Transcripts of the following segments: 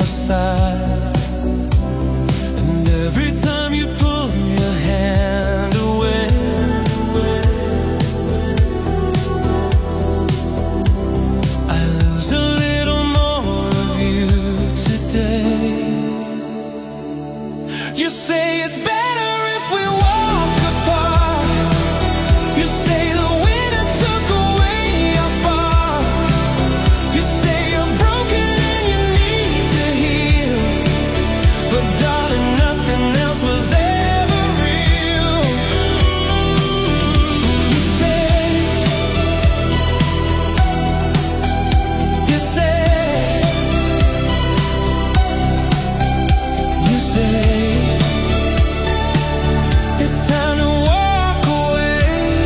your side. And every time you pull your hand away, I lose a little more of you today. You say it's better if we walk apart. You say the winter took away our spark. You say you're broken and you need to heal, but darling, nothing else was ever real. You say, you say, you say it's time to walk away.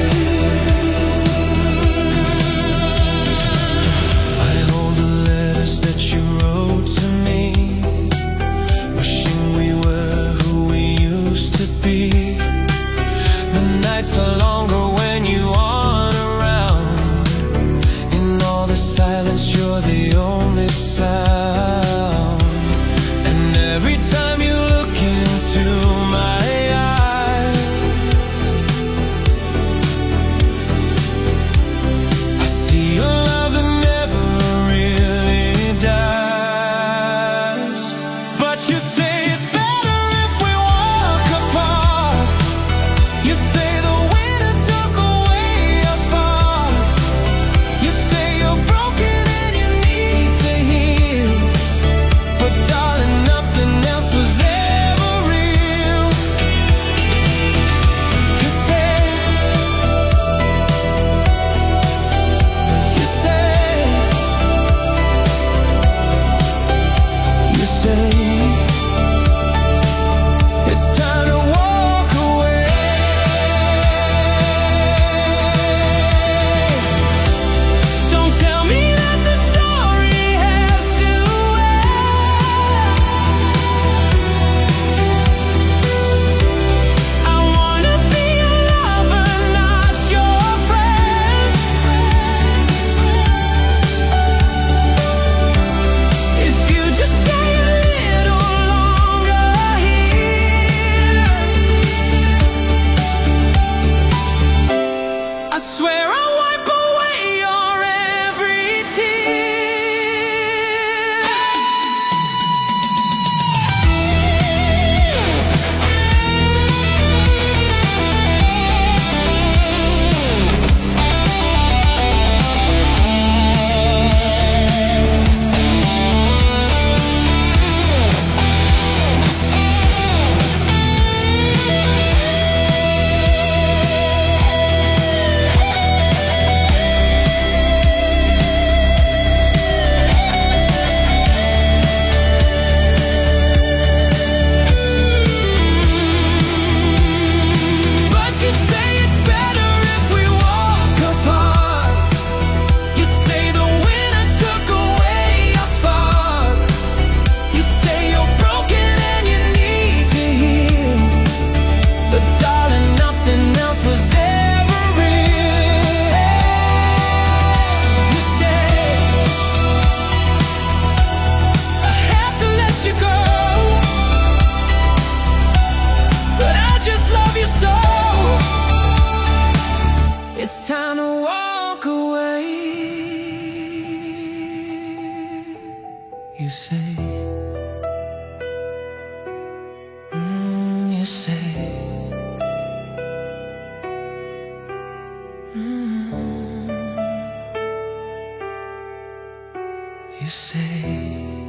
I hold the letters that you wrote to me, wishing we were who we used to be. The nights are longer when you aren't around. In all the silence, you're the only sound. And every time you look into my eyes, I see a love that never really dies. But you say it's better if we walk apart. You say the winter took away our spark. You say you're broken and you need to heal, but darling, nothing else was ever real. You say, you say, you say it's time to walk away. Don't tell me that the story has to end. I wanna be your lover, not your friend. If you just stay a little longer here, I swear I'll wipe away your every tear. But you say it's better if we walk apart. You say the winter took away our spark. You say you're broken and you need to heal, but darling, nothing else was ever real. You say I have to let you go, but I just love you so. It's time to walk away. You say, you say, you say.